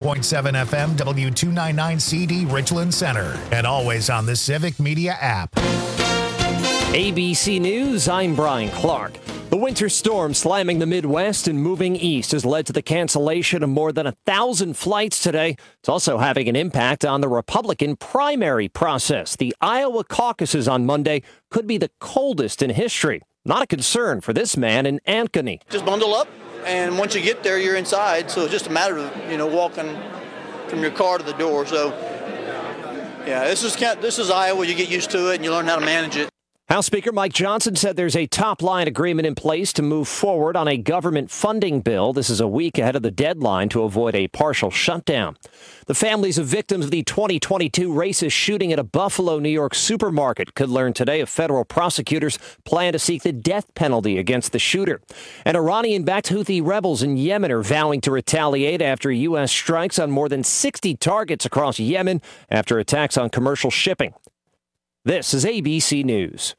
100.7 FM W299CD Richland Center, and always on the Civic Media app. ABC News, I'm Brian Clark. The winter storm slamming the Midwest and moving east has led to the cancellation of more than 1,000 flights today. It's also having an impact on the Republican primary process. The Iowa caucuses on Monday could be the coldest in history. Not a concern for this man in Ankeny. Just bundle up, and once you get there, you're inside. So it's just a matter of, walking from your car to the door. So, yeah, this is Iowa. You get used to it, and you learn how to manage it. House Speaker Mike Johnson said there's a top-line agreement in place to move forward on a government funding bill. This is a week ahead of the deadline to avoid a partial shutdown. The families of victims of the 2022 racist shooting at a Buffalo, New York supermarket could learn today if federal prosecutors plan to seek the death penalty against the shooter. And Iranian-backed Houthi rebels in Yemen are vowing to retaliate after U.S. strikes on more than 60 targets across Yemen after attacks on commercial shipping. This is ABC News.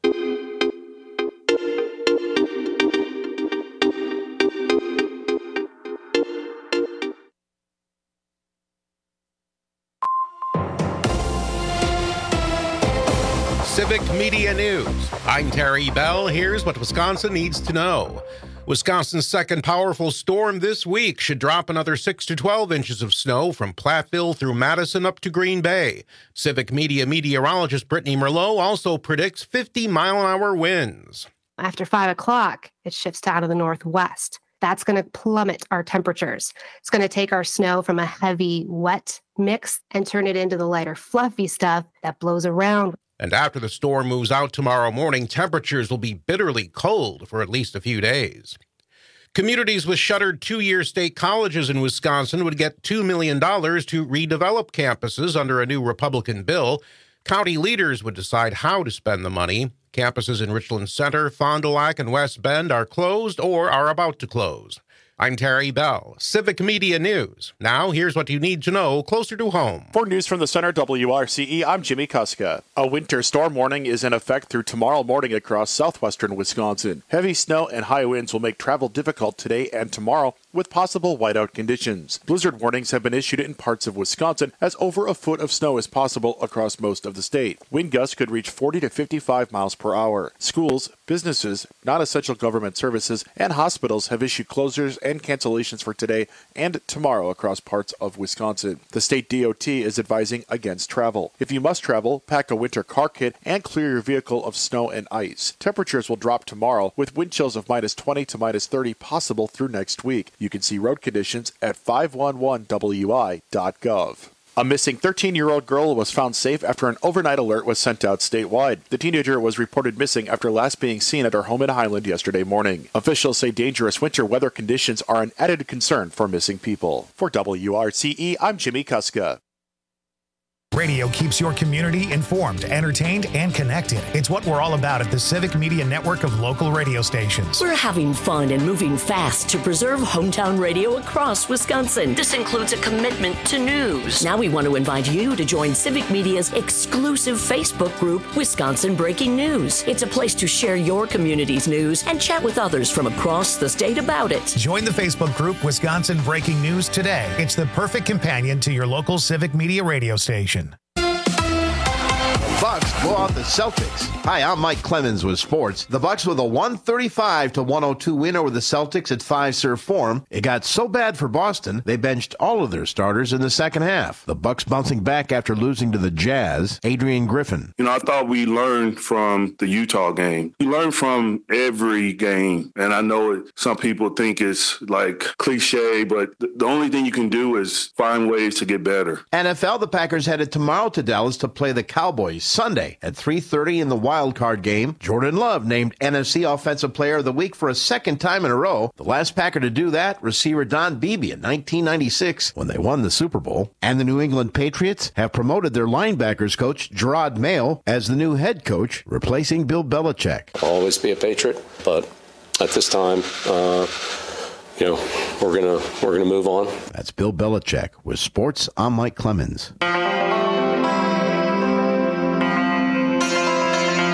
Civic Media News. I'm Terry Bell. Here's what Wisconsin needs to know. Wisconsin's second powerful storm this week should drop another 6 to 12 inches of snow from Platteville through Madison up to Green Bay. Civic Media meteorologist Brittany Merlot also predicts 50-mile-an-hour winds. After 5 o'clock, it shifts out of the northwest. That's going to plummet our temperatures. It's going to take our snow from a heavy, wet mix and turn it into the lighter, fluffy stuff that blows around. And after the storm moves out tomorrow morning, temperatures will be bitterly cold for at least a few days. Communities with shuttered two-year state colleges in Wisconsin would get $2 million to redevelop campuses under a new Republican bill. County leaders would decide how to spend the money. Campuses in Richland Center, Fond du Lac, and West Bend are closed or are about to close. I'm Terry Bell, Civic Media News. Now, here's what you need to know closer to home. For News from the Center, WRCE, I'm Jimmy Kuska. A winter storm warning is in effect through tomorrow morning across southwestern Wisconsin. Heavy snow and high winds will make travel difficult today and tomorrow, with possible whiteout conditions. Blizzard warnings have been issued in parts of Wisconsin as over a foot of snow is possible across most of the state. Wind gusts could reach 40 to 55 miles per hour. Schools, businesses, non-essential government services, and hospitals have issued closures and cancellations for today and tomorrow across parts of Wisconsin. The state DOT is advising against travel. If you must travel, pack a winter car kit and clear your vehicle of snow and ice. Temperatures will drop tomorrow with wind chills of minus 20 to minus 30 possible through next week. You can see road conditions at 511wi.gov. A missing 13-year-old girl was found safe after an overnight alert was sent out statewide. The teenager was reported missing after last being seen at her home in Highland yesterday morning. Officials say dangerous winter weather conditions are an added concern for missing people. For WRCE, I'm Jimmy Kuska. Radio keeps your community informed, entertained, and connected. It's what we're all about at the Civic Media network of local radio stations. We're having fun and moving fast to preserve hometown radio across Wisconsin. This includes a commitment to news. Now we want to invite you to join Civic Media's exclusive Facebook group, Wisconsin Breaking News. It's a place to share your community's news and chat with others from across the state about it. Join the Facebook group, Wisconsin Breaking News today. It's the perfect companion to your local Civic Media radio station. Bucks blow out the Celtics. Hi, I'm Mike Clemens with sports. The Bucks with a 135-102 win over the Celtics at Fiserv Forum. It got so bad for Boston, they benched all of their starters in the second half. The Bucks bouncing back after losing to the Jazz. Adrian Griffin. I thought we learned from the Utah game. We learned from every game. And I know some people think it's like cliche, but the only thing you can do is find ways to get better. NFL, the Packers headed tomorrow to Dallas to play the Cowboys Sunday at 3:30 in the wild card game. Jordan Love named NFC Offensive Player of the Week for a second time in a row. The last Packer to do that, receiver Don Beebe in 1996 when they won the Super Bowl. And the New England Patriots have promoted their linebackers coach Gerard Mayo as the new head coach, replacing Bill Belichick. I'll always be a Patriot, but at this time, we're gonna move on. That's Bill Belichick. With sports, I'm Mike Clemens.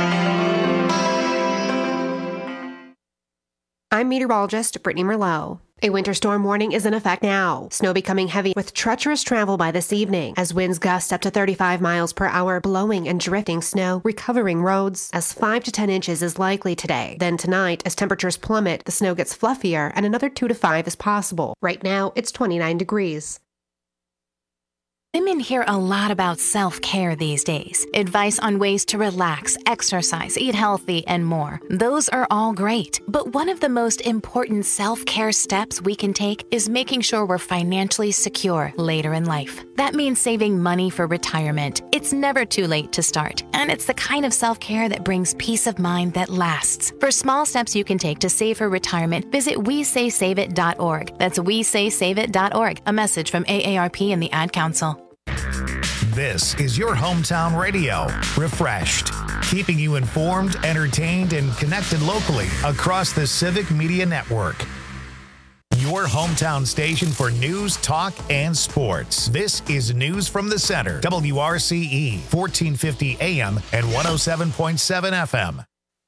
I'm meteorologist Brittany Merlot. A winter storm warning is in effect now. Snow becoming heavy with treacherous travel by this evening as winds gust up to 35 miles per hour, blowing and drifting snow, recovering roads as 5 to 10 inches is likely today. Then tonight, as temperatures plummet, the snow gets fluffier and another 2 to 5 is possible. Right now, it's 29 degrees. Women hear a lot about self-care these days. Advice on ways to relax, exercise, eat healthy, and more. Those are all great. But one of the most important self-care steps we can take is making sure we're financially secure later in life. That means saving money for retirement. It's never too late to start. And it's the kind of self-care that brings peace of mind that lasts. For small steps you can take to save for retirement, visit WeSaySaveIt.org. That's WeSaySaveIt.org. A message from AARP and the Ad Council. This is your hometown radio, refreshed, keeping you informed, entertained, and connected locally across the Civic Media Network. Your hometown station for news, talk, and sports. This is News from the Center, WRCE, 1450 AM and 107.7 FM.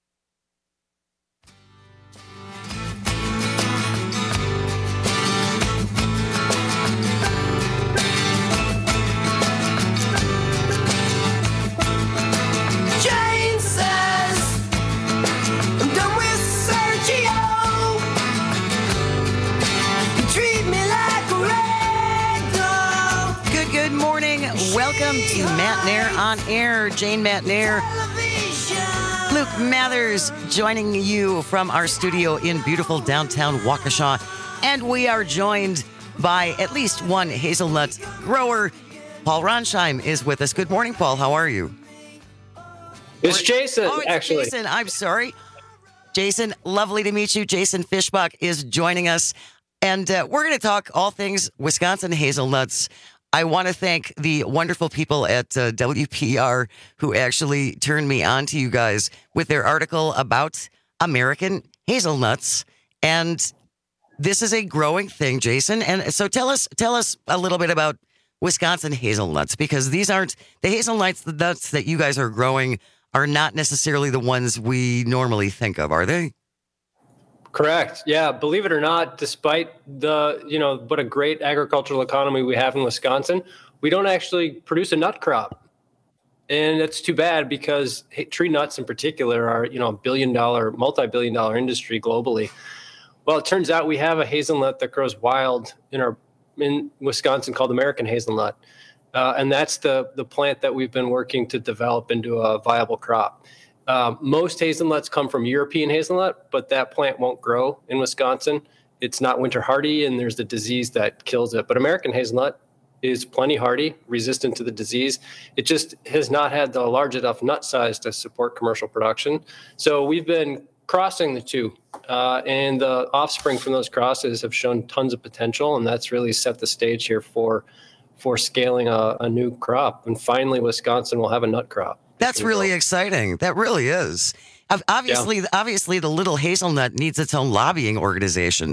Welcome to Matt Nair on Air. Jane Matt Nair, Luke Mathers joining you from our studio in beautiful downtown Waukesha. And we are joined by at least one hazelnut grower. Paul Ronsheim is with us. Good morning, Paul. How are you? It's Jason, it's actually. Jason, I'm sorry. Jason, lovely to meet you. Jason Fishbach is joining us. And we're going to talk all things Wisconsin hazelnuts. I want to thank the wonderful people at WPR who actually turned me on to you guys with their article about American hazelnuts. And this is a growing thing, Jason. And so tell us a little bit about Wisconsin hazelnuts, because these aren't the hazelnuts, the nuts that you guys are growing are not necessarily the ones we normally think of, are they? Correct. Yeah. Believe it or not, despite what a great agricultural economy we have in Wisconsin, we don't actually produce a nut crop. And that's too bad, because tree nuts in particular are, a multi-billion dollar industry globally. Well, it turns out we have a hazelnut that grows wild in Wisconsin called American hazelnut. And that's the plant that we've been working to develop into a viable crop. Most hazelnuts come from European hazelnut, but that plant won't grow in Wisconsin. It's not winter hardy, and there's the disease that kills it. But American hazelnut is plenty hardy, resistant to the disease. It just has not had the large enough nut size to support commercial production. So we've been crossing the two, and the offspring from those crosses have shown tons of potential, and that's really set the stage here for scaling a new crop. And finally, Wisconsin will have a nut crop. That's really exciting. That really is. Obviously, the little hazelnut needs its own lobbying organization.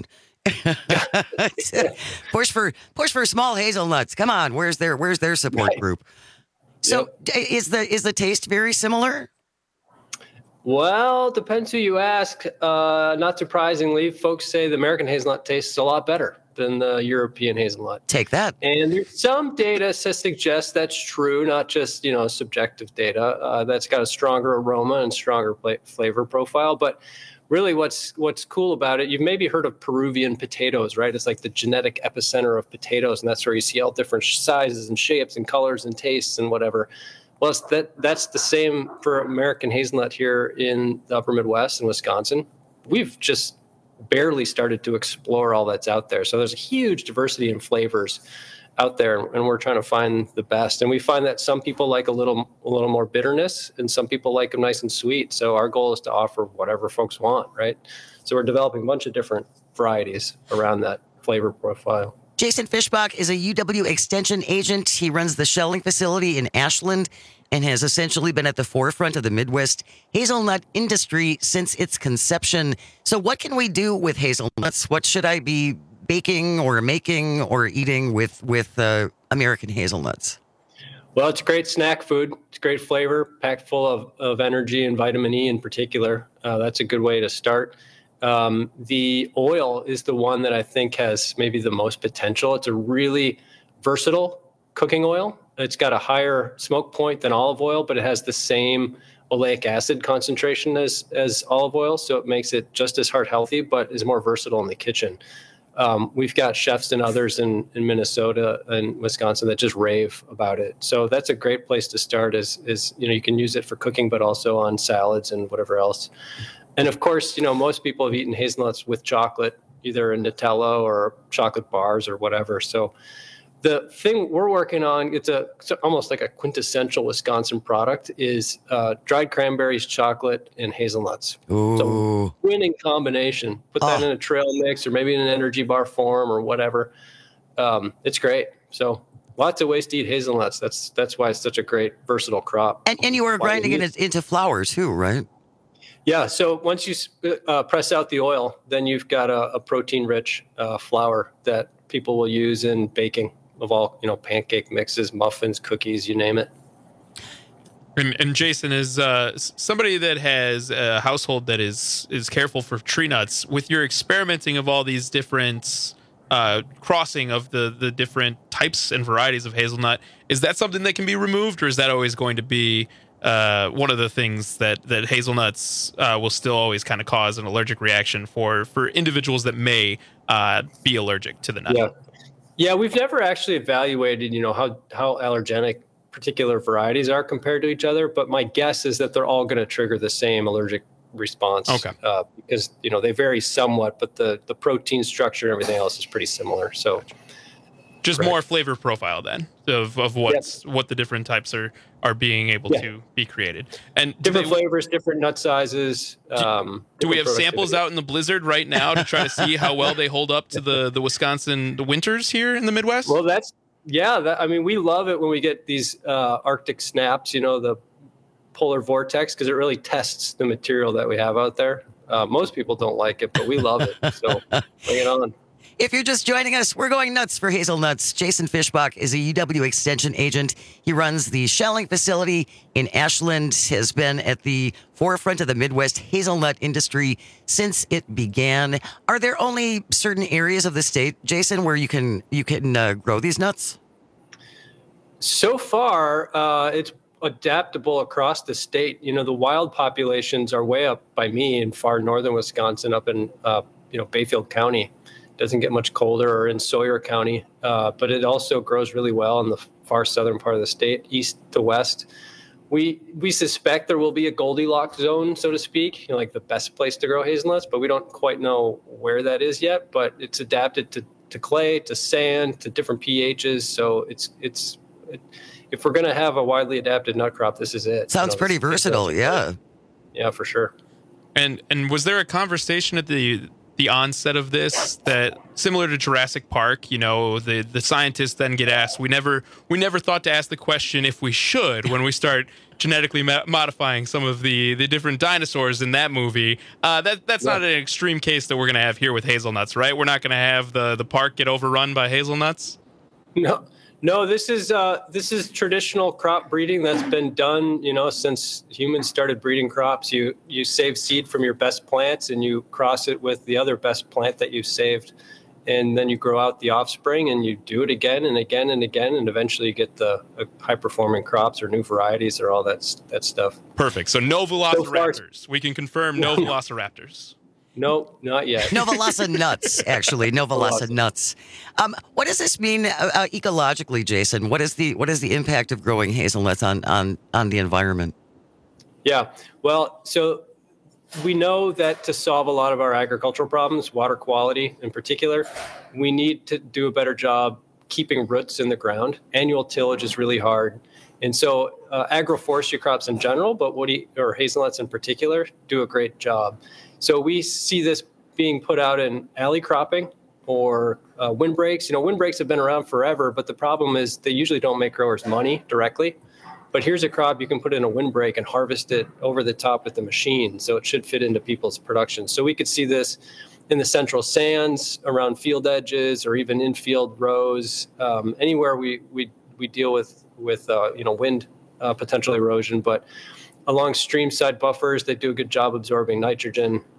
push for small hazelnuts. Come on, where's their support group? So, is the taste very similar? Well, depends who you ask. Not surprisingly, folks say the American hazelnut tastes a lot better than the European hazelnut. Take that. And there's some data to suggest that's true, not just, subjective data. That's got a stronger aroma and stronger flavor profile. But really what's cool about it, you've maybe heard of Peruvian potatoes, right? It's like the genetic epicenter of potatoes, and that's where you see all different sizes and shapes and colors and tastes and whatever. Well, that's the same for American hazelnut here in the upper Midwest and Wisconsin. We've just barely started to explore all that's out there. So there's a huge diversity in flavors out there, and we're trying to find the best. And we find that some people like a little more bitterness, and some people like them nice and sweet. So our goal is to offer whatever folks want, right? So we're developing a bunch of different varieties around that flavor profile. Jason Fishbach is a UW Extension agent. He runs the shelling facility in Ashland and has essentially been at the forefront of the Midwest hazelnut industry since its conception. So what can we do with hazelnuts? What should I be baking or making or eating with American hazelnuts? Well, it's a great snack food. It's great flavor, packed full of energy and vitamin E in particular. That's a good way to start. The oil is the one that I think has maybe the most potential. It's a really versatile cooking oil. It's got a higher smoke point than olive oil, but it has the same oleic acid concentration as olive oil, so it makes it just as heart healthy, but is more versatile in the kitchen. We've got chefs and others in Minnesota and Wisconsin that just rave about it. So that's a great place to start is you can use it for cooking, but also on salads and whatever else. And of course, most people have eaten hazelnuts with chocolate, either in Nutella or chocolate bars or whatever. So the thing we're working on, it's almost like a quintessential Wisconsin product, is dried cranberries, chocolate, and hazelnuts. Ooh. So winning combination. Put that in a trail mix or maybe in an energy bar form or whatever. It's great. So lots of ways to eat hazelnuts. That's why it's such a great versatile crop. And you were grinding it into flour too, right? Yeah. So once you press out the oil, then you've got a protein-rich flour that people will use in baking of all, pancake mixes, muffins, cookies, you name it. And Jason is somebody that has a household that is careful for tree nuts. With your experimenting of all these different crossing of the different types and varieties of hazelnut, is that something that can be removed, or is that always going to be one of the things that hazelnuts will still always kind of cause an allergic reaction for individuals that may be allergic to the nut? Yeah, we've never actually evaluated, how allergenic particular varieties are compared to each other. But my guess is that they're all going to trigger the same allergic response. Okay. Because, they vary somewhat, but the protein structure and everything else is pretty similar. So just more flavor profile then of what the different types are being able to be created. And different flavors, different nut sizes. Do we have samples out in the blizzard right now to try to see how well they hold up to the Wisconsin winters here in the Midwest? Well, we love it when we get these Arctic snaps, the polar vortex, because it really tests the material that we have out there. Most people don't like it, but we love it. So bring it on. If you're just joining us, we're going nuts for hazelnuts. Jason Fischbach is a UW Extension agent. He runs the shelling facility in Ashland, has been at the forefront of the Midwest hazelnut industry since it began. Are there only certain areas of the state, Jason, where you can grow these nuts? So far, it's adaptable across the state. The wild populations are way up by me in far northern Wisconsin, up in Bayfield County. Doesn't get much colder, or in Sawyer County, but it also grows really well in the far southern part of the state, east to west. We suspect there will be a Goldilocks zone, so to speak, like the best place to grow hazelnuts, but we don't quite know where that is yet. But it's adapted to clay, to sand, to different pHs. So if we're going to have a widely adapted nut crop, this is it. Sounds pretty versatile, yeah. Yeah, for sure. And was there a conversation at the onset of this that, similar to Jurassic Park, the scientists then get asked, we never thought to ask the question if we should when we start genetically modifying some of the different dinosaurs in that movie. That's not an extreme case that we're going to have here with hazelnuts, right? We're not going to have the park get overrun by hazelnuts? No, this is traditional crop breeding that's been done, since humans started breeding crops. You save seed from your best plants and you cross it with the other best plant that you saved, and then you grow out the offspring and you do it again and again and again, and eventually you get the high performing crops or new varieties or all that stuff. Perfect. So no velociraptors. We can confirm no velociraptors. No, not yet. No Velociraptor nuts, actually. No Velociraptor nuts. What does this mean ecologically, Jason? What is the impact of growing hazelnuts on the environment? Yeah, well, so we know that to solve a lot of our agricultural problems, water quality in particular, we need to do a better job keeping roots in the ground. Annual tillage is really hard. And so agroforestry crops in general, but or hazelnuts in particular, do a great job. So we see this being put out in alley cropping or windbreaks. Windbreaks have been around forever, but the problem is they usually don't make growers money directly. But here's a crop you can put in a windbreak and harvest it over the top with the machine, so it should fit into people's production. So we could see this in the central sands, around field edges, or even infield rows, anywhere we deal with wind potential erosion. But along stream side buffers, they do a good job absorbing nitrogen.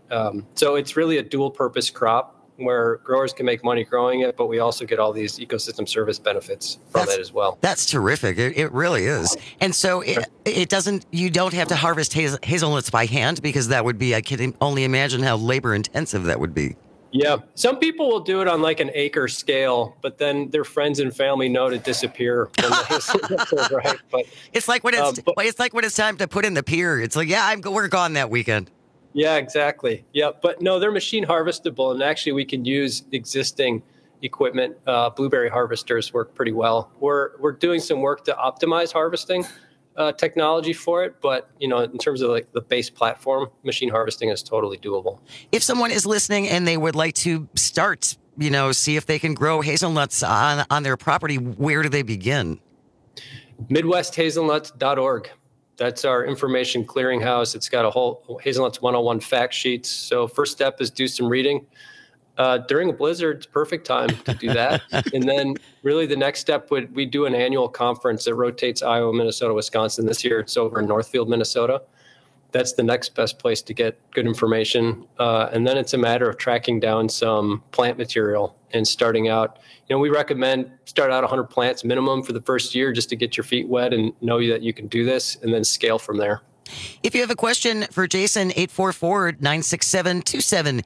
So it's really a dual purpose crop where growers can make money growing it, but we also get all these ecosystem service benefits from it as well. That's terrific. It really is. And so it doesn't, you don't have to harvest hazelnuts by hand, because that would be, I can only imagine how labor intensive that would be. Yeah. Some people will do it on like an acre scale, but then their friends and family know to disappear when the hazelnuts are ripe. But it's like when it's time to put in the pier. It's like, we're gone that weekend. Yeah, exactly. Yeah, but no, they're machine harvestable, and actually we can use existing equipment. Blueberry harvesters work pretty well. We're doing some work to optimize harvesting technology for it, but in terms of like the base platform, machine harvesting is totally doable. If someone is listening and they would like to start, see if they can grow hazelnuts on their property, where do they begin? MidwestHazelnuts.org. That's our information clearinghouse. It's got a whole Hazelnuts 101 fact sheets. So first step is do some reading. During a blizzard, it's perfect time to do that. And then really the next step we do an annual conference that rotates Iowa, Minnesota, Wisconsin. This year it's over in Northfield, Minnesota. That's the next best place to get good information. And then it's a matter of tracking down some plant material and starting out. We recommend start out 100 plants minimum for the first year just to get your feet wet and know that you can do this, and then scale from there. If you have a question for Jason, 844-967-2789,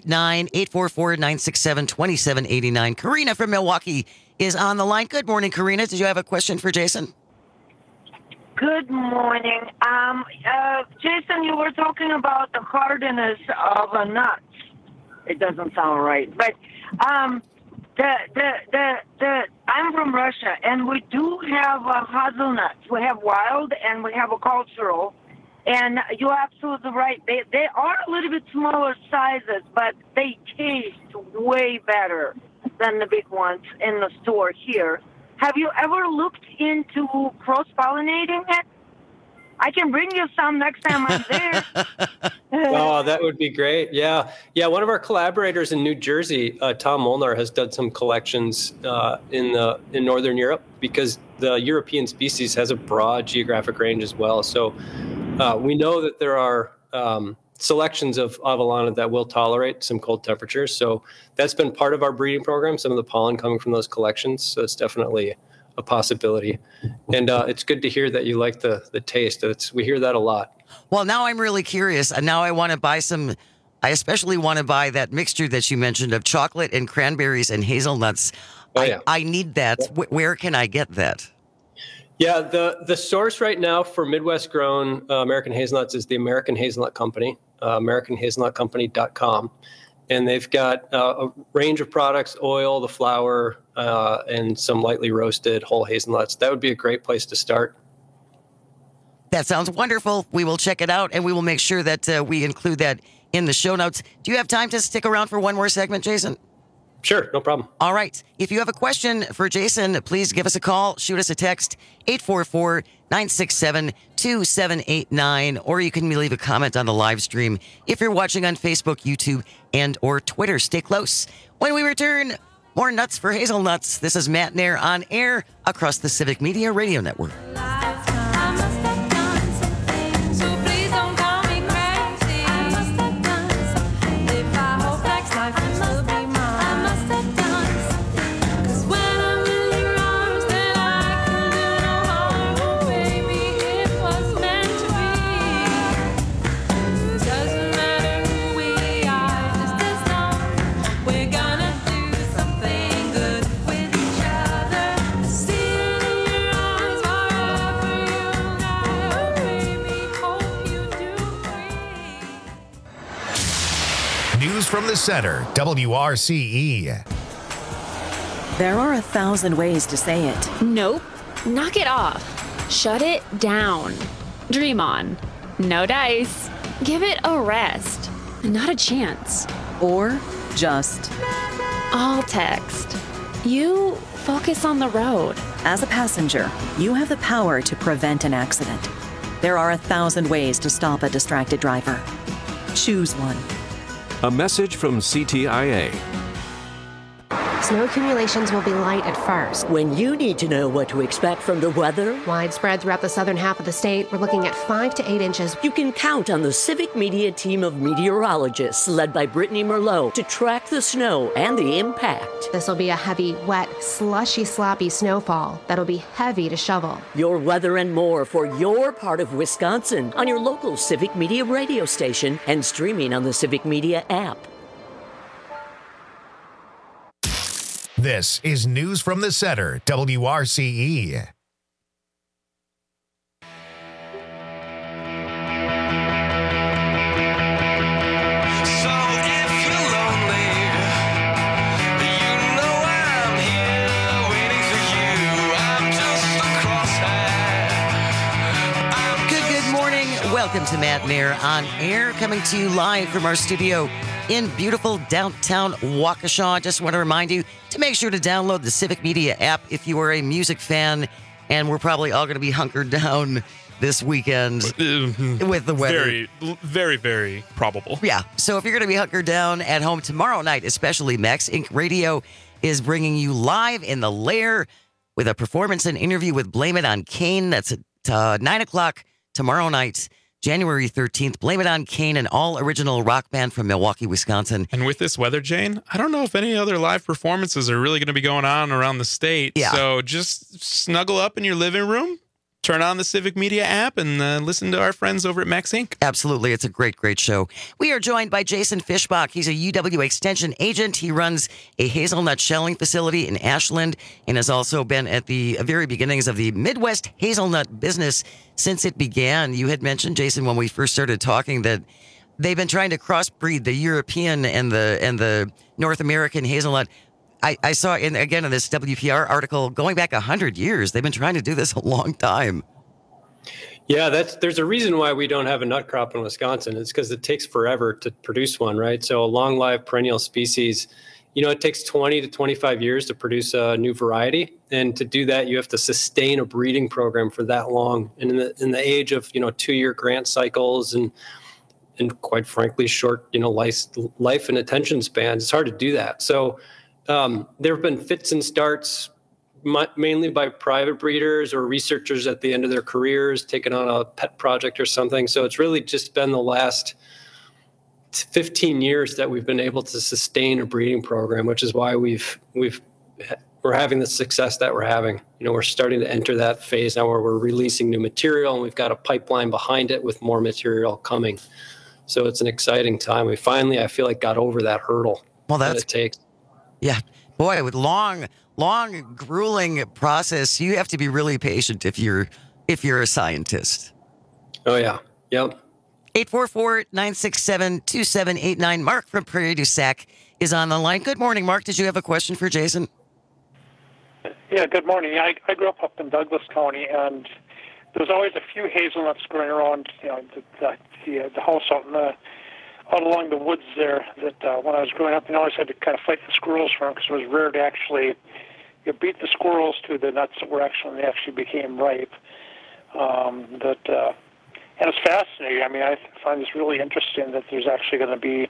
844-967-2789. Karina from Milwaukee is on the line. Good morning, Karina. Did you have a question for Jason? Good morning. Jason, you were talking about the hardness of a nut. It doesn't sound right, but I'm from Russia, and we do have hazelnuts. We have wild and we have a cultural, and you're absolutely right. They are a little bit smaller sizes, but they taste way better than the big ones in the store here. Have you ever looked into cross-pollinating it? I can bring you some next time I'm there. Oh, that would be great. Yeah. One of our collaborators in New Jersey, Tom Molnar, has done some collections in Northern Europe, because the European species has a broad geographic range as well. So we know that there are selections of Avalana that will tolerate some cold temperatures. So that's been part of our breeding program, some of the pollen coming from those collections. So it's definitely a possibility. And it's good to hear that you like the taste. We hear that a lot. Well, now I'm really curious. And now I want to buy I especially want to buy that mixture that you mentioned of chocolate and cranberries and hazelnuts. Oh, yeah. I need that. Where can I get that? Yeah, the source right now for Midwest grown American hazelnuts is the American Hazelnut Company, AmericanHazelnutCompany.com. And they've got a range of products, oil, the flour, and some lightly roasted whole hazelnuts. That would be a great place to start. That sounds wonderful. We will check it out, and we will make sure that we include that in the show notes. Do you have time to stick around for one more segment, Jason? Sure, no problem. All right. If you have a question for Jason, please give us a call. Shoot us a text, 844-967-2789, or you can leave a comment on the live stream if you're watching on Facebook, YouTube, and or Twitter. Stay close. When we return, more Nuts for Hazelnuts. This is Matt Nair on air across the Civic Media Radio Network. From the center, WRCE. There are 1,000 ways to say it. Nope. Knock it off. Shut it down. Dream on. No dice. Give it a rest. Not a chance. Or just all text. You focus on the road. As a passenger, you have the power to prevent an accident. There are 1,000 ways to stop a distracted driver. Choose one. A message from CTIA. Snow accumulations will be light at first. When you need to know what to expect from the weather, Widespread throughout the southern half of the state, we're looking at 5 to 8 inches. you can count on the Civic Media team of meteorologists led by Brittany Merlot to track the snow and the impact. This will be a heavy, wet, slushy, sloppy snowfall that'll be heavy to shovel. Your weather and more for your part of Wisconsin on your local Civic Media radio station and streaming on the Civic Media app. This is News from the Center, WRCE. Welcome to Matt and Air on Air, coming to you live from our studio in beautiful downtown Waukesha. Just want to remind you to make sure to download the Civic Media app if you are a music fan, and we're probably all going to be hunkered down this weekend with the weather. Very, very, very probable. Yeah, so if you're going to be hunkered down at home tomorrow night, especially, Max Inc. Radio is bringing you live in the Lair with a performance and interview with Blame It on Kane. That's at 9 o'clock tomorrow night, January 13th. Blame It on Kane, an all-original rock band from Milwaukee, Wisconsin. And with this weather, Jane, I don't know if any other live performances are really going to be going on around the state. Yeah. So just snuggle up in your living room, turn on the Civic Media app, and listen to our friends over at Max Inc. Absolutely. It's a great, great show. We are joined by Jason Fischbach. He's a UW Extension agent. He runs a hazelnut shelling facility in Ashland and has also been at the very beginnings of the Midwest hazelnut business since it began. You had mentioned, Jason, when we first started talking, that they've been trying to crossbreed the European and the North American hazelnut. I saw, in this WPR article, going back 100 years, they've been trying to do this a long time. Yeah, there's a reason why we don't have a nut crop in Wisconsin. It's because it takes forever to produce one, right? So a long-lived perennial species, it takes 20 to 25 years to produce a new variety. And to do that, you have to sustain a breeding program for that long. And in the age of, 2-year grant cycles and quite frankly, short, life and attention spans, it's hard to do that. So there have been fits and starts, mainly by private breeders or researchers at the end of their careers, taking on a pet project or something. So it's really just been the last 15 years that we've been able to sustain a breeding program, which is why we're having the success that we're having. We're starting to enter that phase now where we're releasing new material, and we've got a pipeline behind it with more material coming. So it's an exciting time. We finally, I feel like, got over that hurdle that it takes. Yeah. Boy, with long, grueling process, you have to be really patient if you're a scientist. Oh, yeah. Yep. 844-967-2789. Mark from Prairie du Sac is on the line. Good morning, Mark. Did you have a question for Jason? Yeah, good morning. I grew up in Douglas County, and there's always a few hazelnuts growing around, the house out along the woods there, that when I was growing up, I always had to kind of fight the squirrels for them, because it was rare to actually beat the squirrels to the nuts that they actually became ripe. And it's fascinating. I mean, I find this really interesting that there's actually going to be,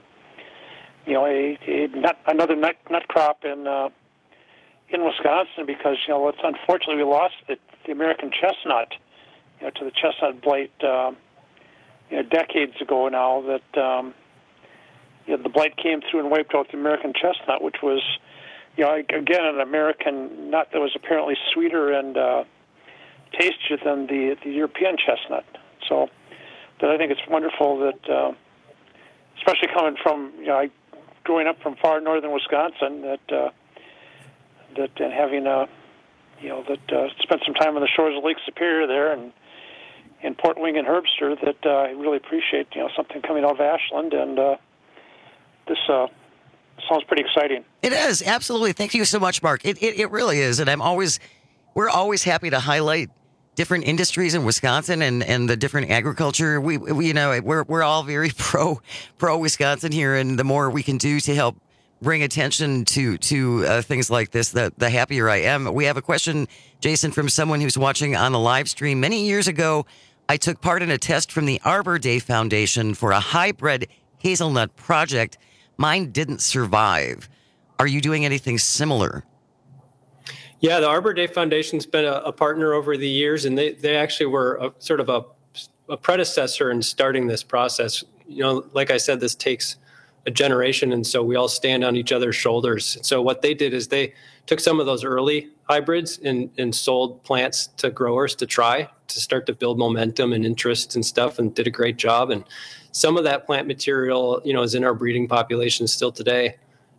another nut crop in Wisconsin, because it's unfortunately we lost the American chestnut, to the chestnut blight, decades ago now. That the blight came through and wiped out the American chestnut, which was, again, an American nut that was apparently sweeter and tastier than the European chestnut. So, but I think it's wonderful that, especially coming from, growing up from far northern Wisconsin, that and having spent some time on the shores of Lake Superior there and in Port Wing and Herbster, that I really appreciate, something coming out of Ashland, and this sounds pretty exciting. It is, absolutely. Thank you so much, Mark. It really is, and we're always happy to highlight different industries in Wisconsin and the different agriculture. We're all very pro Wisconsin here, and the more we can do to help bring attention to things like this, the happier I am. We have a question, Jason, from someone who's watching on the live stream. Many years ago, I took part in a test from the Arbor Day Foundation for a hybrid hazelnut project. Mine didn't survive. Are you doing anything similar? Yeah, the Arbor Day Foundation's been a partner over the years, and they actually were sort of a predecessor in starting this process. Like I said, this takes a generation, and so we all stand on each other's shoulders. So what they did is they took some of those early hybrids and sold plants to growers to try to start to build momentum and interest and stuff, and did a great job. And some of that plant material, is in our breeding population still today.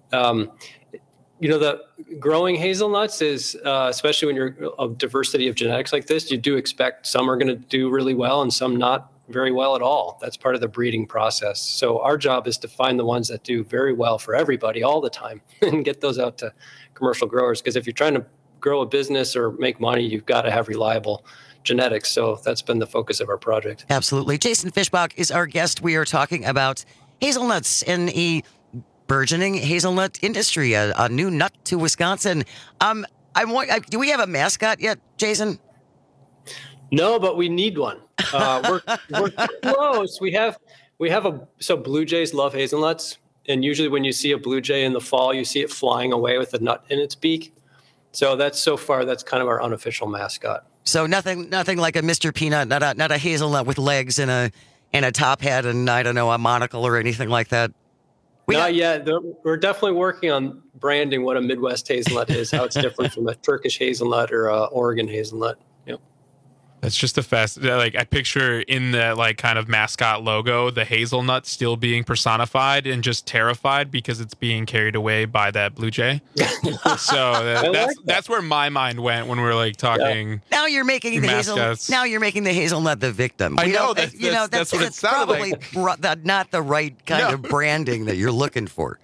The growing hazelnuts is, especially when you're a diversity of genetics like this, you do expect some are going to do really well and some not very well at all. That's part of the breeding process. So our job is to find the ones that do very well for everybody all the time and get those out to commercial growers. Because if you're trying to grow a business or make money, you've got to have reliable genetics. So that's been the focus of our project. Absolutely. Jason Fischbach is our guest. We are talking about hazelnuts and a burgeoning hazelnut industry, a new nut to Wisconsin. Do we have a mascot yet, Jason? No, but we need one. We're close. So blue jays love hazelnuts, and usually when you see a blue jay in the fall, you see it flying away with a nut in its beak. So that's kind of our unofficial mascot. So nothing like a Mr. Peanut, not a hazelnut with legs and a top hat and I don't know, a monocle or anything like that. Not yet. We're definitely working on branding what a Midwest hazelnut is, how it's different from a Turkish hazelnut or a Oregon hazelnut. Yep. That's just I picture in the kind of mascot logo, the hazelnut still being personified and just terrified because it's being carried away by that blue jay. So that's where my mind went when we were talking. Yeah. Now you're making the hazelnut the victim. I know that's what it sounded like. Not the right kind of branding that you're looking for.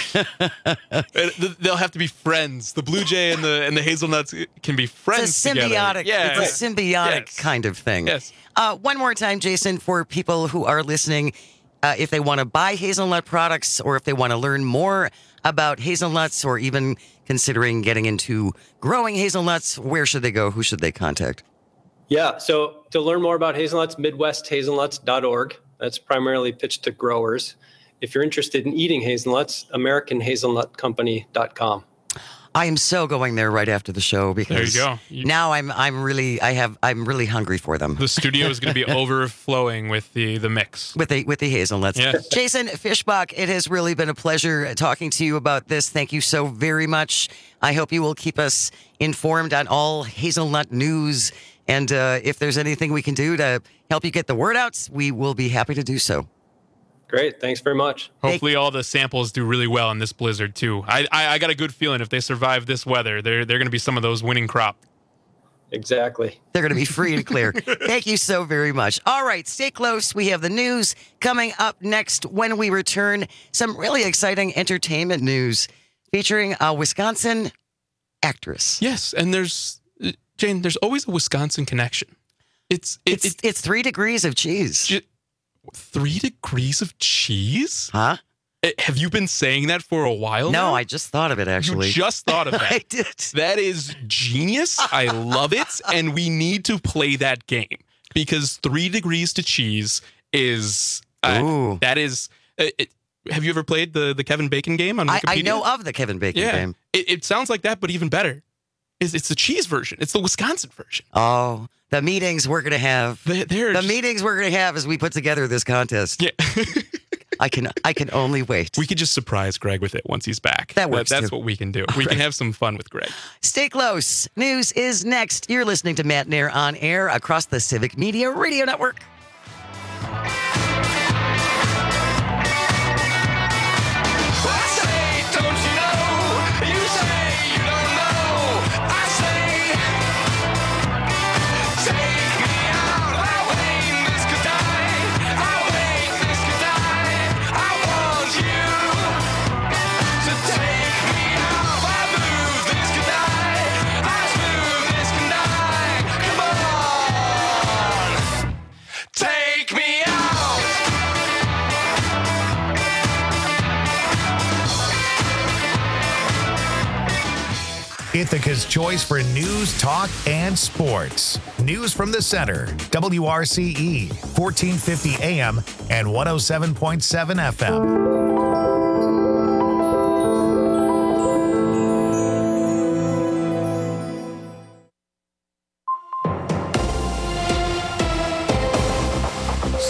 They'll have to be friends. The blue jay and the hazelnuts can be friends. It's a symbiotic. Together. Yeah. It's a symbiotic kind of thing. Yes. One more time, Jason, for people who are listening, if they want to buy hazelnut products or if they want to learn more about hazelnuts or even considering getting into growing hazelnuts, where should they go? Who should they contact? Yeah. So to learn more about hazelnuts, MidwestHazelnuts.org. That's primarily pitched to growers. If you're interested in eating hazelnuts, AmericanHazelnutCompany.com. I am so going there right after the show because there you go. Now I'm really hungry for them. The studio is going to be overflowing with the mix with the hazelnuts. Yes. Jason Fischbach, it has really been a pleasure talking to you about this. Thank you so very much. I hope you will keep us informed on all hazelnut news, and if there's anything we can do to help you get the word out, we will be happy to do so. Great. Thanks very much. Hopefully all the samples do really well in this blizzard, too. I got a good feeling if they survive this weather, they're going to be some of those winning crop. Exactly. They're going to be free and clear. Thank you so very much. All right, stay close. We have the news coming up next when we return. Some really exciting entertainment news featuring a Wisconsin actress. Yes, and there's always a Wisconsin connection. It's 3 degrees of cheese. 3 degrees of cheese? Huh? Have you been saying that for a while now? No, I just thought of it, actually. You just thought of that? I did. That is genius. I love it. And we need to play that game because 3 degrees to cheese is... that is... have you ever played the Kevin Bacon game on Wikipedia? I know of the Kevin Bacon game. It sounds like that, but even better. It's the cheese version. It's the Wisconsin version. Oh, the meetings we're going to have. Meetings we're going to have as we put together this contest. Yeah. I can only wait. We could just surprise Greg with it once he's back. That works. That's what we can do. We can have some fun with Greg. Stay close. News is next. You're listening to Matt Nair on air across the Civic Media Radio Network. Ithaca's choice for news, talk, and sports. News from the center. WRCE, 1450 AM and 107.7 FM.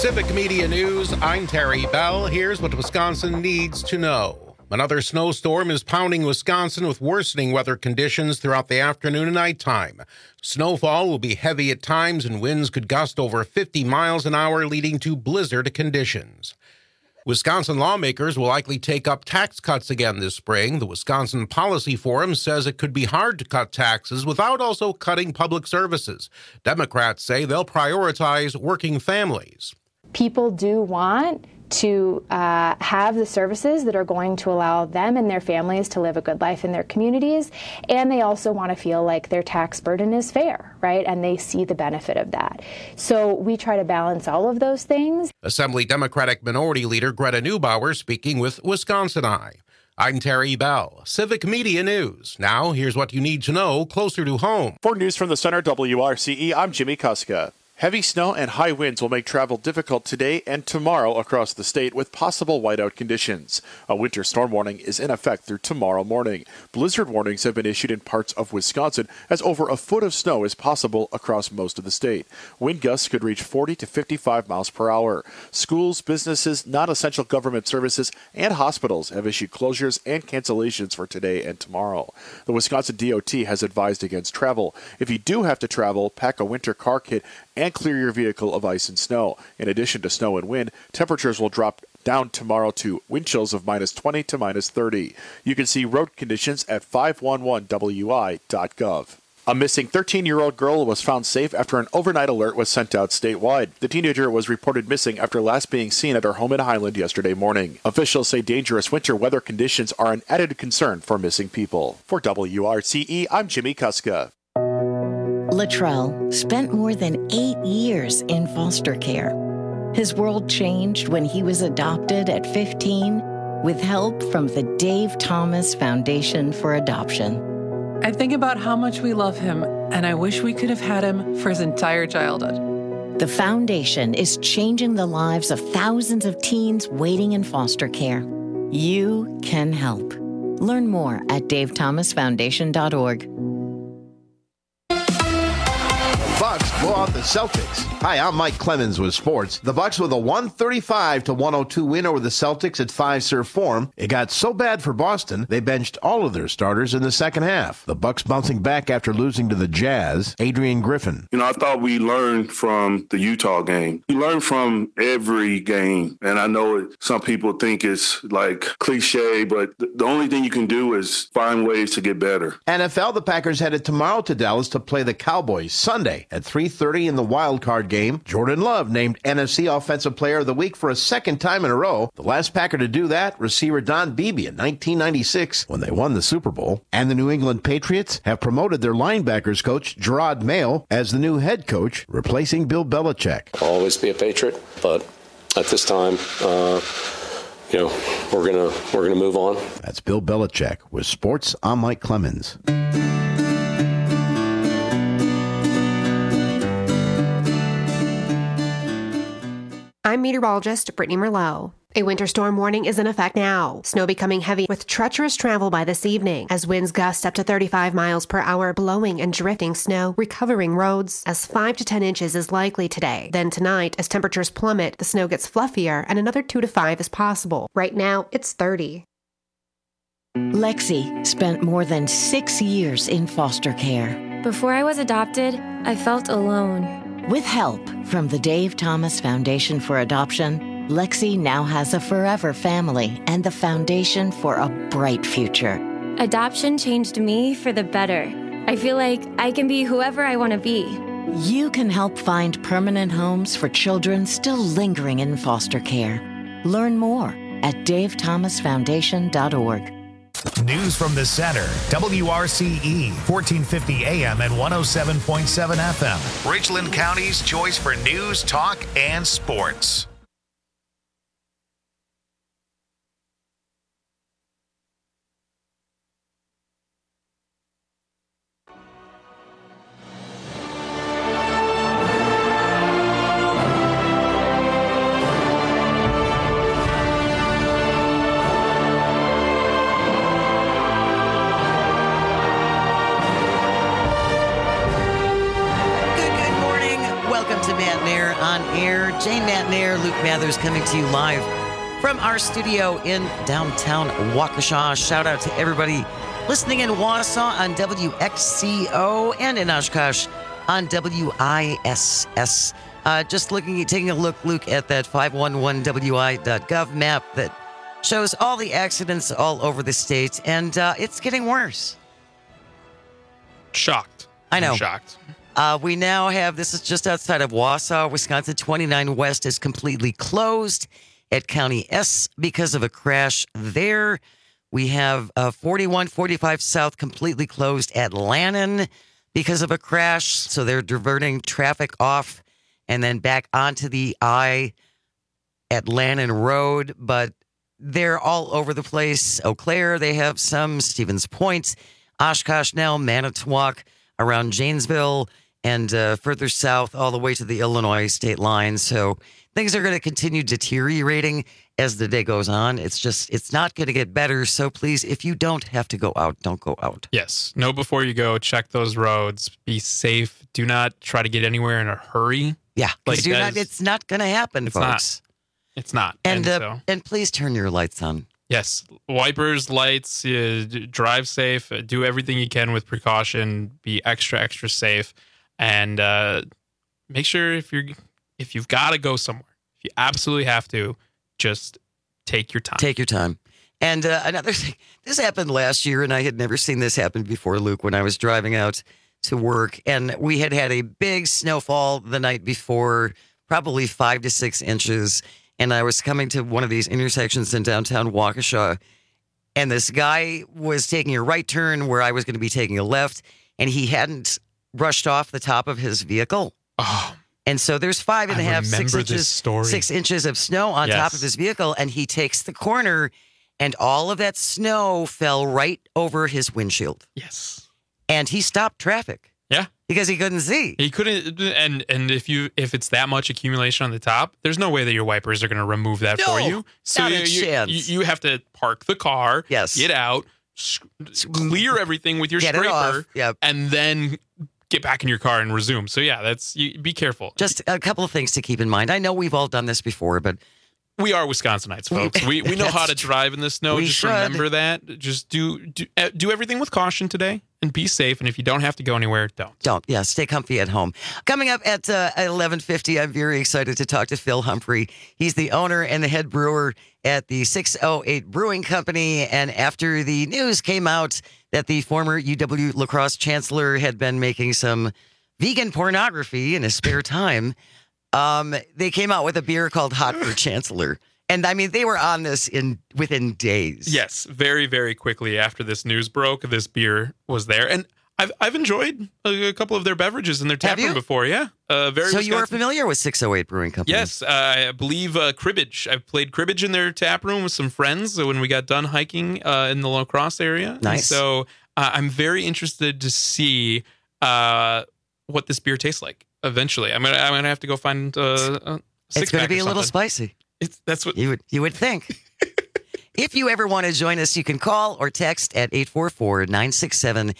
Civic Media News, I'm Terry Bell. Here's what Wisconsin needs to know. Another snowstorm is pounding Wisconsin with worsening weather conditions throughout the afternoon and nighttime. Snowfall will be heavy at times and winds could gust over 50 miles an hour, leading to blizzard conditions. Wisconsin lawmakers will likely take up tax cuts again this spring. The Wisconsin Policy Forum says it could be hard to cut taxes without also cutting public services. Democrats say they'll prioritize working families. People do want to have the services that are going to allow them and their families to live a good life in their communities, and they also want to feel like their tax burden is fair, right? And they see the benefit of that. So we try to balance all of those things. Assembly Democratic Minority Leader Greta Neubauer speaking with Wisconsin Eye. I'm Terry Bell, Civic Media News. Now, here's what you need to know closer to home. For News from the Center, WRCE, I'm Jimmy Kuska. Heavy snow and high winds will make travel difficult today and tomorrow across the state with possible whiteout conditions. A winter storm warning is in effect through tomorrow morning. Blizzard warnings have been issued in parts of Wisconsin as over a foot of snow is possible across most of the state. Wind gusts could reach 40 to 55 miles per hour. Schools, businesses, non-essential government services, and hospitals have issued closures and cancellations for today and tomorrow. The Wisconsin DOT has advised against travel. If you do have to travel, pack a winter car kit and clear your vehicle of ice and snow. In addition to snow and wind, temperatures will drop down tomorrow to wind chills of minus 20 to minus 30. You can see road conditions at 511wi.gov. A missing 13-year-old girl was found safe after an overnight alert was sent out statewide. The teenager was reported missing after last being seen at her home in Highland yesterday morning. Officials say dangerous winter weather conditions are an added concern for missing people. For WRCE, I'm Jimmy Kuska. Latrell spent more than 8 years in foster care. His world changed when he was adopted at 15 with help from the Dave Thomas Foundation for Adoption. I think about how much we love him, and I wish we could have had him for his entire childhood. The foundation is changing the lives of thousands of teens waiting in foster care. You can help. Learn more at davethomasfoundation.org. Bucks blow out the Celtics. Hi, I'm Mike Clemens with sports. The Bucks with a 135-102 win over the Celtics at Fiserv Forum. It got so bad for Boston, they benched all of their starters in the second half. The Bucks bouncing back after losing to the Jazz. Adrian Griffin. I thought we learned from the Utah game. You learn from every game. And I know some people think it's like cliche, but the only thing you can do is find ways to get better. NFL, the Packers headed tomorrow to Dallas to play the Cowboys Sunday at 3:30 in the wild card game. Jordan Love named NFC Offensive Player of the Week for a second time in a row. The last Packer to do that, receiver Don Beebe in 1996 when they won the Super Bowl. And the New England Patriots have promoted their linebackers coach Gerard Mayo as the new head coach, replacing Bill Belichick. I'll always be a Patriot, but at this time, we're gonna move on. That's Bill Belichick. With sports, I'm Mike Clemens. I'm meteorologist Brittany Merlot. A winter storm warning is in effect now. Snow becoming heavy with treacherous travel by this evening as winds gust up to 35 miles per hour, blowing and drifting snow, recovering roads as 5 to 10 inches is likely today. Then tonight, as temperatures plummet, the snow gets fluffier and another 2 to 5 is possible. Right now, it's 30. Lexi spent more than 6 years in foster care. Before I was adopted, I felt alone. With help from the Dave Thomas Foundation for Adoption, Lexi now has a forever family and the foundation for a bright future. Adoption changed me for the better. I feel like I can be whoever I want to be. You can help find permanent homes for children still lingering in foster care. Learn more at davethomasfoundation.org. News from the center, WRCE, 1450 AM and 107.7 FM. Richland County's choice for news, talk, and sports. to Matt Nair on air. Jane Matt Nair, Luke Mathers coming to you live from our studio in downtown Waukesha. Shout out to everybody listening in Wausau on WXCO and in Oshkosh on WISS. Just taking a look, Luke, at that 511wi.gov map that shows all the accidents all over the state, and it's getting worse. Shocked. I know. I'm shocked. We now have, this is just outside of Wausau, Wisconsin. 29 West is completely closed at County S because of a crash there. We have 4145 South completely closed at Lannon because of a crash. So they're diverting traffic off and then back onto the I at Lannon Road. But they're all over the place. Eau Claire, they have some. Stevens Point, Oshkosh now, Manitowoc, around Janesville, and further south all the way to the Illinois state line. So things are going to continue deteriorating as the day goes on. It's not going to get better. So please, if you don't have to go out, don't go out. Yes. Know before you go. Check those roads. Be safe. Do not try to get anywhere in a hurry. Yeah, because it's not going to happen, folks. It's not. And please turn your lights on. Yes. Wipers, lights, drive safe, do everything you can with precaution, be extra, extra safe, and make sure if you've got to go somewhere, if you absolutely have to, just take your time. Take your time. And another thing, this happened last year, and I had never seen this happen before, Luke, when I was driving out to work, and we had a big snowfall the night before, probably 5 to 6 inches. And I was coming to one of these intersections in downtown Waukesha, and this guy was taking a right turn where I was going to be taking a left, and he hadn't brushed off the top of his vehicle. Oh. And so there's 5.5, 6 inches of snow on top of his vehicle, and he takes the corner, and all of that snow fell right over his windshield. Yes. And he stopped traffic. Yeah. Because he couldn't see. He couldn't, and if it's that much accumulation on the top, there's no way that your wipers are going to remove that for you. So not a chance. You have to park the car, get out, clear everything with your scraper, and then get back in your car and resume. So yeah, be careful. Just a couple of things to keep in mind. I know we've all done this before, but we are Wisconsinites, folks. We know how to drive in the snow. Just remember that. Just do everything with caution today and be safe. And if you don't have to go anywhere, don't. Don't. Yeah, stay comfy at home. Coming up at 11:50, I'm very excited to talk to Phil Humphrey. He's the owner and the head brewer at the 608 Brewing Company. And after the news came out that the former UW La Crosse chancellor had been making some vegan pornography in his spare time, they came out with a beer called Hot for Chancellor. And I mean, they were on this within days. Yes, very, very quickly after this news broke, this beer was there. And I've enjoyed a couple of their beverages in their tap room before. Yeah. So you are familiar with 608 Brewing Company? Yes. I believe cribbage. I've played cribbage in their tap room with some friends when we got done hiking in the La Crosse area. Nice. And so I'm very interested to see what this beer tastes like. Eventually, I'm gonna have to go find a it's going to be a little spicy. That's what you would think. If you ever want to join us, you can call or text at 844-967-2789,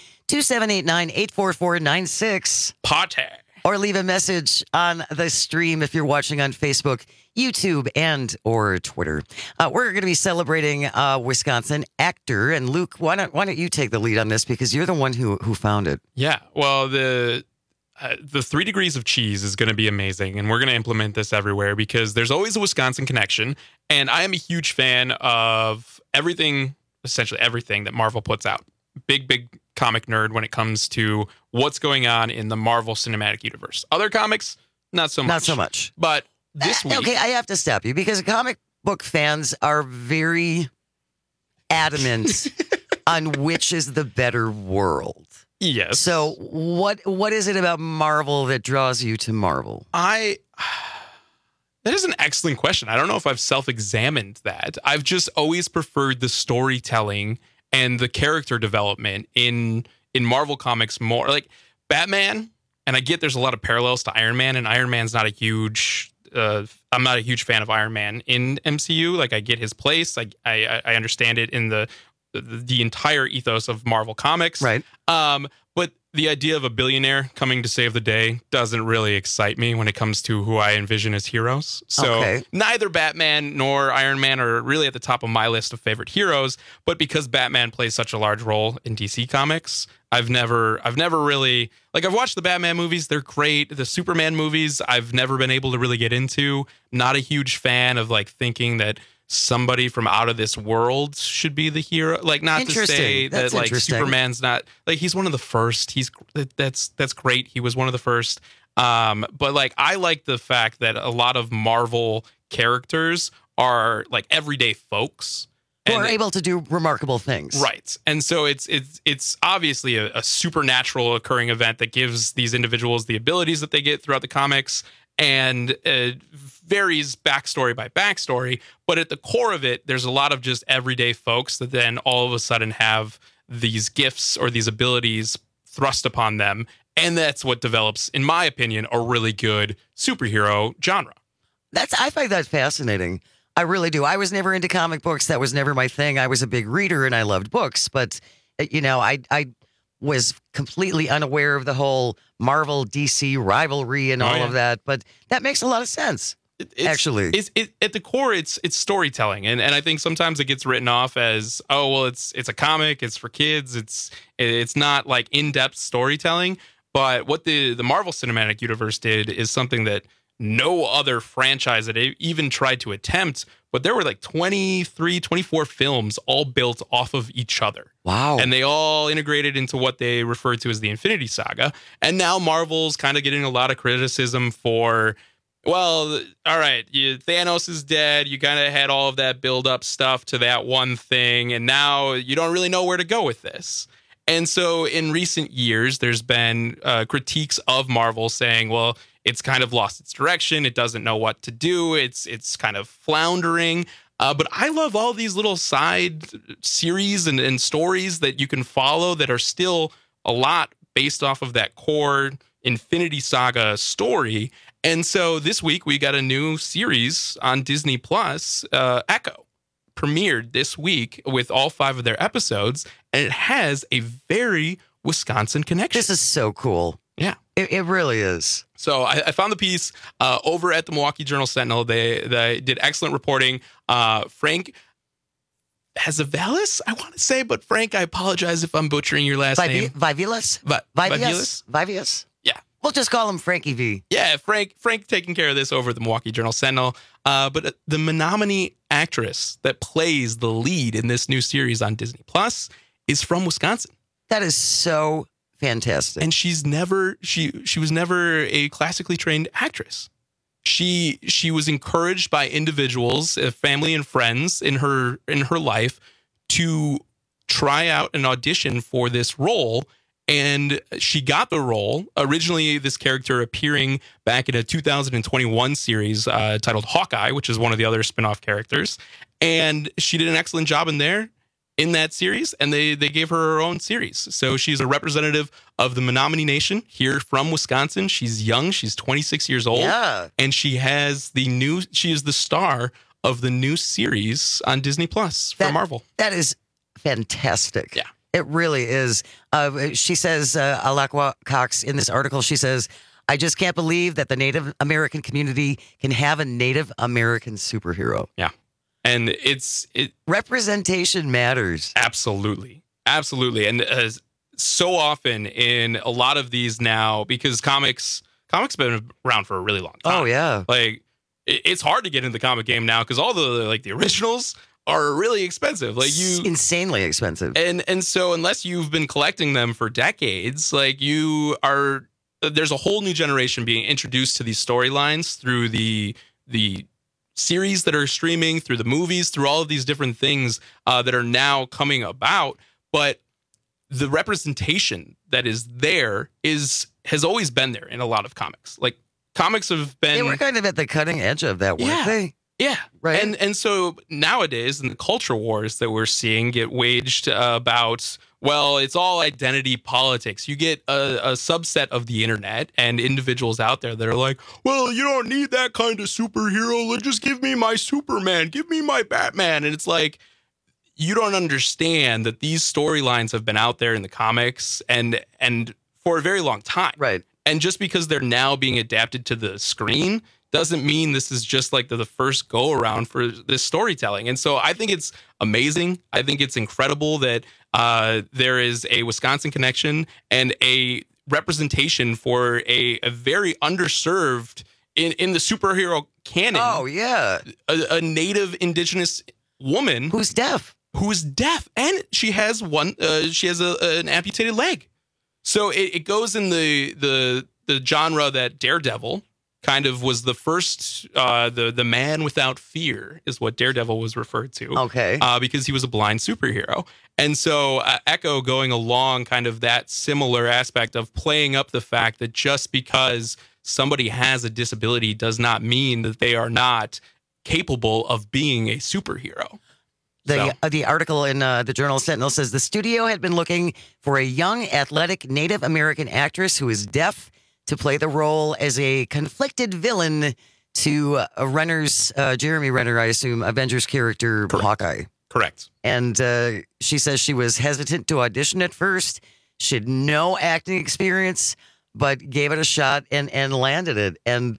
844-96 Potter, or leave a message on the stream if you're watching on Facebook, YouTube, and or Twitter. We're going to be celebrating Wisconsin actor, and Luke, why don't you take the lead on this because you're the one who found it. Yeah, well, the 3 Degrees of Cheese is going to be amazing, and we're going to implement this everywhere because there's always a Wisconsin connection, and I am a huge fan of essentially everything that Marvel puts out. Big comic nerd when it comes to what's going on in the Marvel Cinematic Universe. Other comics, not so much. Not so much. But this week... Okay, I have to stop you because comic book fans are very adamant on which is the better world. Yes. So what is it about Marvel that draws you to Marvel? That is an excellent question. I don't know if I've self-examined that. I've just always preferred the storytelling and the character development in Marvel comics more. Like Batman, and I get there's a lot of parallels to Iron Man, and Iron Man's not a huge... I'm not a huge fan of Iron Man in MCU. Like I get his place. I understand it in the entire ethos of Marvel Comics. Right. But the idea of a billionaire coming to save the day doesn't really excite me when it comes to who I envision as heroes. So neither Batman nor Iron Man are really at the top of my list of favorite heroes. But because Batman plays such a large role in DC Comics, I've never really, like, I've watched the Batman movies. They're great. The Superman movies, I've never been able to really get into. Not a huge fan of, like, thinking that somebody from out of this world should be the hero. Like, not to say that like Superman's not, like, he's one of the first. That's great. He was one of the first. But like, I like the fact that a lot of Marvel characters are like everyday folks who are able to do remarkable things. Right. And so it's obviously a supernatural occurring event that gives these individuals the abilities that they get throughout the comics, and varies backstory by backstory. But at the core of it, there's a lot of just everyday folks that then all of a sudden have these gifts or these abilities thrust upon them. And that's what develops, in my opinion, a really good superhero genre. I find that fascinating. I really do. I was never into comic books. That was never my thing. I was a big reader and I loved books. But, you know, I was completely unaware of the whole Marvel DC rivalry and all of that. But that makes a lot of sense. Actually, at the core, it's storytelling, and I think sometimes it gets written off as, oh, well, it's a comic, it's for kids, it's not like in-depth storytelling. But what the Marvel Cinematic Universe did is something that no other franchise had even tried to attempt. But there were like 23, 24 films all built off of each other. Wow. And they all integrated into what they refer to as the Infinity Saga. And now Marvel's kind of getting a lot of criticism for, well, all right, Thanos is dead. You kind of had all of that build-up stuff to that one thing, and now you don't really know where to go with this. And so in recent years, there's been critiques of Marvel saying, well, it's kind of lost its direction. It doesn't know what to do. It's kind of floundering. But I love all these little side series and stories that you can follow that are still a lot based off of that core Infinity Saga story. And so this week we got a new series on Disney Plus, Echo, premiered this week with all 5 of their episodes, and it has a very Wisconsin connection. This is so cool. Yeah. It really is. So I found the piece over at the Milwaukee Journal-Sentinel. They did excellent reporting. Frank Hazavelis, I want to say, but Frank, I apologize if I'm butchering your last name. Vivius? Vivius? Yeah. We'll just call him Frankie V. Yeah, Frank taking care of this over at the Milwaukee Journal-Sentinel. But the Menominee actress that plays the lead in this new series on Disney Plus is from Wisconsin. That is so fantastic. And she was never a classically trained actress. She was encouraged by individuals, family and friends in her life to try out an audition for this role. And she got the role. Originally, this character appearing back in a 2021 series titled Hawkeye, which is one of the other spinoff characters. And she did an excellent job in that series, and they gave her own series. So she's a representative of the Menominee Nation here from Wisconsin. She's young. She's 26 years old. Yeah. And she is the star of the new series on Disney Plus for Marvel. That is fantastic. Yeah. It really is. She says, Alakwa Cox, in this article, she says, I just can't believe that the Native American community can have a Native American superhero. Yeah. And representation matters. Absolutely. Absolutely. And so often in a lot of these now, because comics been around for a really long time. Oh, yeah. Like, it's hard to get into the comic game now because all the originals are really expensive. Like, insanely expensive. And so unless you've been collecting them for decades, like, there's a whole new generation being introduced to these storylines through the series that are streaming, through the movies, through all of these different things that are now coming about. But the representation that is there has always been there in a lot of comics. Like, comics have been... They were kind of at the cutting edge of that, weren't they? Yeah. Right. And so nowadays, in the culture wars that we're seeing get waged about, well, it's all identity politics. You get a subset of the internet and individuals out there that are like, well, you don't need that kind of superhero. Just give me my Superman. Give me my Batman. And it's like, you don't understand that these storylines have been out there in the comics and for a very long time. Right. And just because they're now being adapted to the screen doesn't mean this is just like the first go around for this storytelling. And so I think it's amazing. I think it's incredible that there is a Wisconsin connection and a representation for a very underserved in the superhero canon. Oh, yeah. A native indigenous woman who's deaf. And she has an amputated leg. So it goes in the genre that Daredevil kind of was the first, the man without fear is what Daredevil was referred to. Okay. Because he was a blind superhero. And so Echo going along kind of that similar aspect of playing up the fact that just because somebody has a disability does not mean that they are not capable of being a superhero. The article in the Journal Sentinel says the studio had been looking for a young, athletic Native American actress who is deaf to play the role as a conflicted villain to Jeremy Renner, I assume, Avengers character Hawkeye. Correct. And she says she was hesitant to audition at first. She had no acting experience, but gave it a shot and landed it. And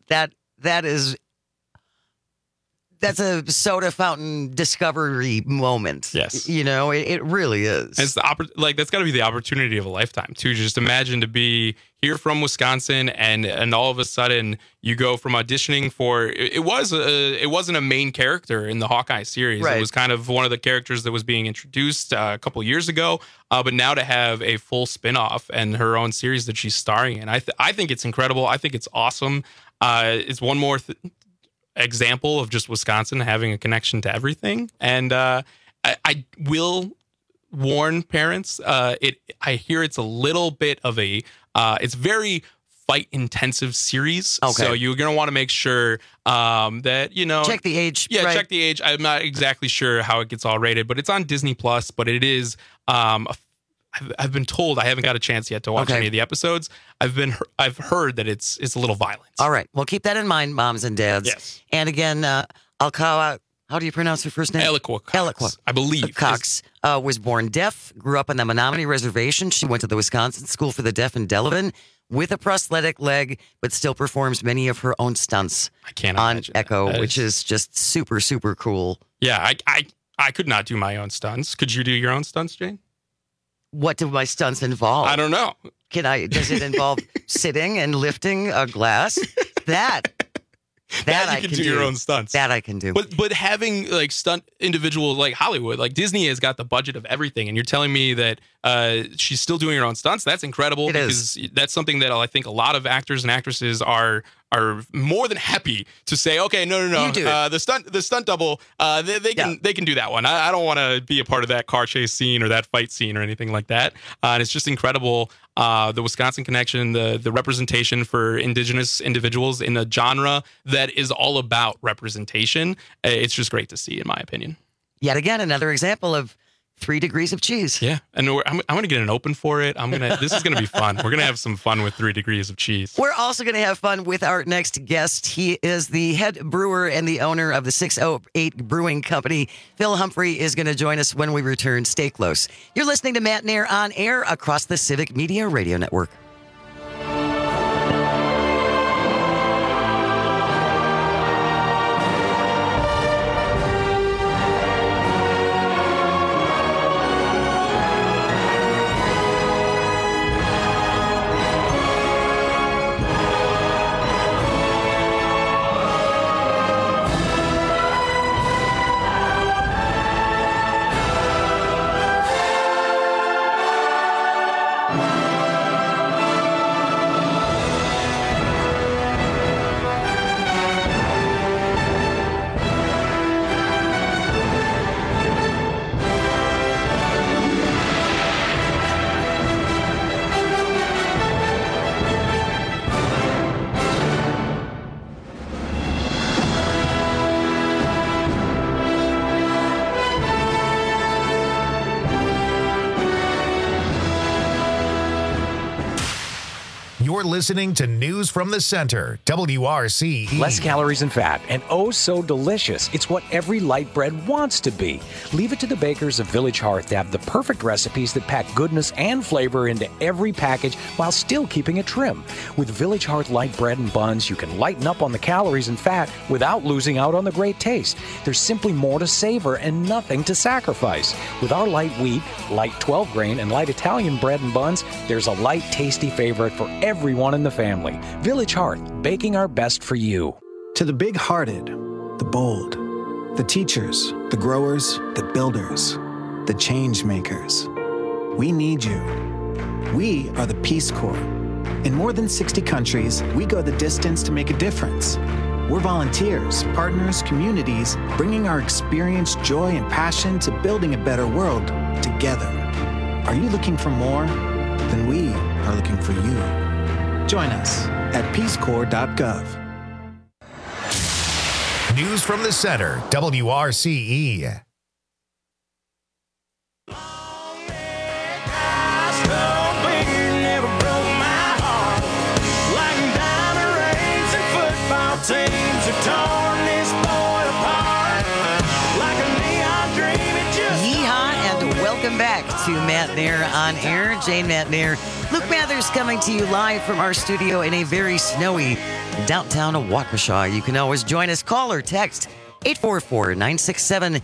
that's a soda fountain discovery moment. Yes. It really is. It's that's got to be the opportunity of a lifetime too. Just imagine to be here from Wisconsin and all of a sudden you go from auditioning for it wasn't a main character in the Hawkeye series. Right. It was kind of one of the characters that was being introduced a couple years ago. But now to have a full spinoff and her own series that she's starring in, I think it's incredible. I think it's awesome. It's one more example of just Wisconsin having a connection to everything. And I will warn parents. I hear it's a little bit of it's very fight intensive series. Okay. So you're going to want to make sure that, check the age. Yeah, right? check the age. I'm not exactly sure how it gets all rated, but it's on Disney Plus, but it is I've been told, I haven't got a chance yet to watch any of the episodes. I've heard that it's a little violent. All right. Well, keep that in mind, moms and dads. Yes. And again, Alkawa, how do you pronounce her first name? Eloqua, I believe. Cox was born deaf, grew up on the Menominee Reservation. She went to the Wisconsin School for the Deaf in Delavan with a prosthetic leg, but still performs many of her own stunts on Echo, which is just super, super cool. Yeah, I could not do my own stunts. Could you do your own stunts, Jane? What do my stunts involve? I don't know. Does it involve sitting and lifting a glass? That I can do your own stunts. That I can do. But having like stunt individuals like Hollywood, like Disney has got the budget of everything, and you're telling me that she's still doing her own stunts. That's incredible because that's something that I think a lot of actors and actresses are more than happy to say, okay, no. You do it. The stunt double, they can do that one. I don't want to be a part of that car chase scene or that fight scene or anything like that. And it's just incredible. The Wisconsin connection, the representation for indigenous individuals in a genre that is all about representation. It's just great to see, in my opinion. Yet again, another example of 3 degrees of cheese. Yeah, and I'm going to get an open for it. This is going to be fun. We're going to have some fun with 3 degrees of cheese. We're also going to have fun with our next guest. He is the head brewer and the owner of the 608 Brewing Company. Phil Humphrey is going to join us when we return. Stay close. You're listening to Matt Nair on air across the Civic Media Radio Network. You're listening to News from the Center, WRCE. Less calories and fat, and oh so delicious. It's what every light bread wants to be. Leave it to the bakers of Village Hearth to have the perfect recipes that pack goodness and flavor into every package while still keeping it trim. With Village Hearth light bread and buns, you can lighten up on the calories and fat without losing out on the great taste. There's simply more to savor and nothing to sacrifice. With our light wheat, light 12 grain, and light Italian bread and buns, there's a light, tasty favorite for everyone in the family. Village Hearth, baking our best for you. To the big-hearted, the bold, the teachers, the growers, the builders, the change makers. We need you. We are the Peace Corps. In more than 60 countries, we go the distance to make a difference. We're volunteers, partners, communities, bringing our experience, joy, and passion to building a better world together. Are you looking for more? Then we are looking for you. Join us at peacecorps.gov. News from the Center, WRCE. Teams have torn this boy apart like a neon dream. It just Yeehaw, and welcome back to Matt Nair on Air. Jane Matt Nair, Luke Mathers coming to you live from our studio in a very snowy downtown Waukesha. You can always join us. Call or text 844-967-2789,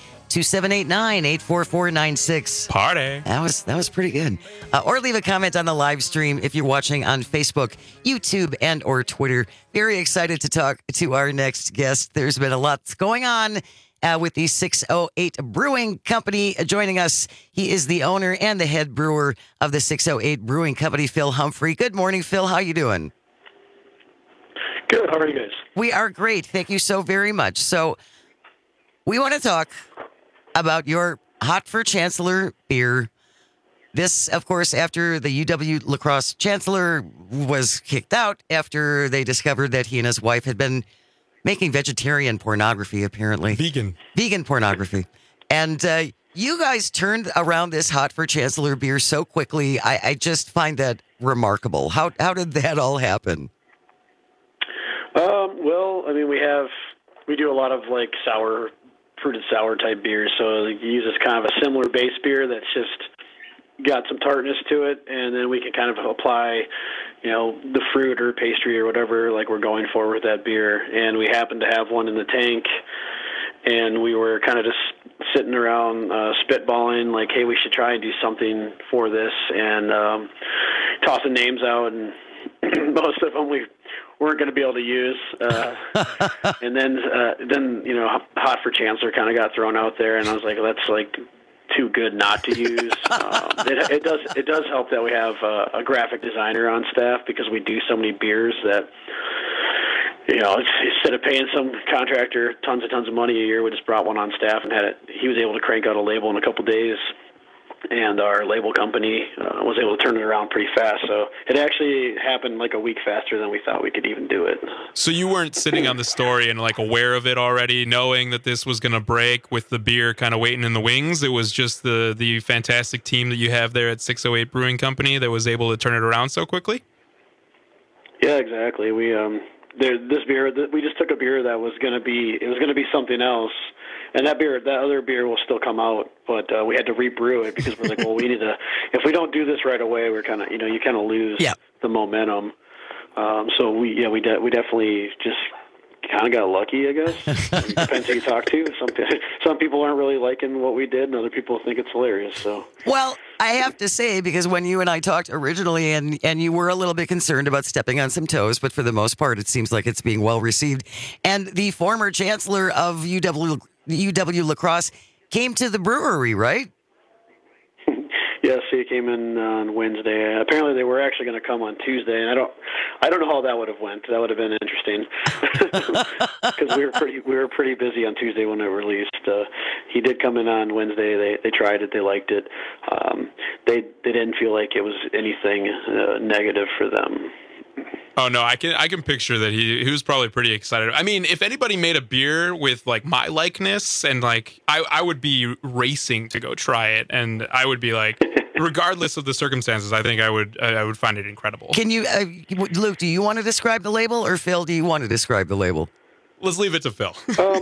844-96. Party. That was pretty good. Or leave a comment on the live stream if you're watching on Facebook, YouTube, and or Twitter. Very excited to talk to our next guest. There's been a lot going on with the 608 Brewing Company. Joining us, he is the owner and the head brewer of the 608 Brewing Company, Phil Humphrey. Good morning, Phil. How you doing? Good. How are you guys? We are great. Thank you so very much. So we want to talk about your Hot for Chancellor beer. This, of course, after the UW La Crosse chancellor was kicked out after they discovered that he and his wife had been making vegetarian pornography, apparently. Vegan pornography. And you guys turned around this Hot for Chancellor beer so quickly. I just find that remarkable. How did that all happen? Well, I mean, we do a lot of like fruited sour type beers. So you use this kind of a similar base beer that's just got some tartness to it, and then we can kind of apply, the fruit or pastry or whatever like we're going for with that beer. And we happened to have one in the tank, and we were kind of just sitting around spitballing like, hey, we should try and do something for this, and tossing names out, and most of them we weren't going to be able to use. And then Hot for Chancellor kind of got thrown out there, and I was like, that's like too good not to use. It does help that we have a graphic designer on staff, because we do so many beers that, instead of paying some contractor tons of money a year, we just brought one on staff and he was able to crank out a label in a couple days. And our label company was able to turn it around pretty fast. So it actually happened like a week faster than we thought we could even do it. So you weren't sitting on the story and like aware of it already, knowing that this was going to break with the beer kind of waiting in the wings? It was just the fantastic team that you have there at 608 Brewing Company that was able to turn it around so quickly? Yeah, exactly. We this beer, we just took a beer that was going to be something else. And that other beer will still come out, but we had to rebrew it because we're like, well, we need to. If we don't do this right away, we're kind of, you kind of lose the momentum. So we definitely just kind of got lucky, I guess. It depends who you talk to. Some people aren't really liking what we did, and other people think it's hilarious. So well, I have to say, because when you and I talked originally, and you were a little bit concerned about stepping on some toes, but for the most part, it seems like it's being well received. And the former chancellor of UW La Crosse came to the brewery, right? Yes, he came in on Wednesday. Apparently, they were actually going to come on Tuesday, and I don't know how that would have went. That would have been interesting because we were pretty busy on Tuesday when it released. He did come in on Wednesday. They tried it. They liked it. They didn't feel like it was anything negative for them. Oh no, I can picture that he was probably pretty excited. I mean, if anybody made a beer with like my likeness, and like I would be racing to go try it, and I would be like, regardless of the circumstances, I think I would find it incredible. Can you, Luke, do you want to describe the label, or Phil, do you want to describe the label? Let's leave it to Phil.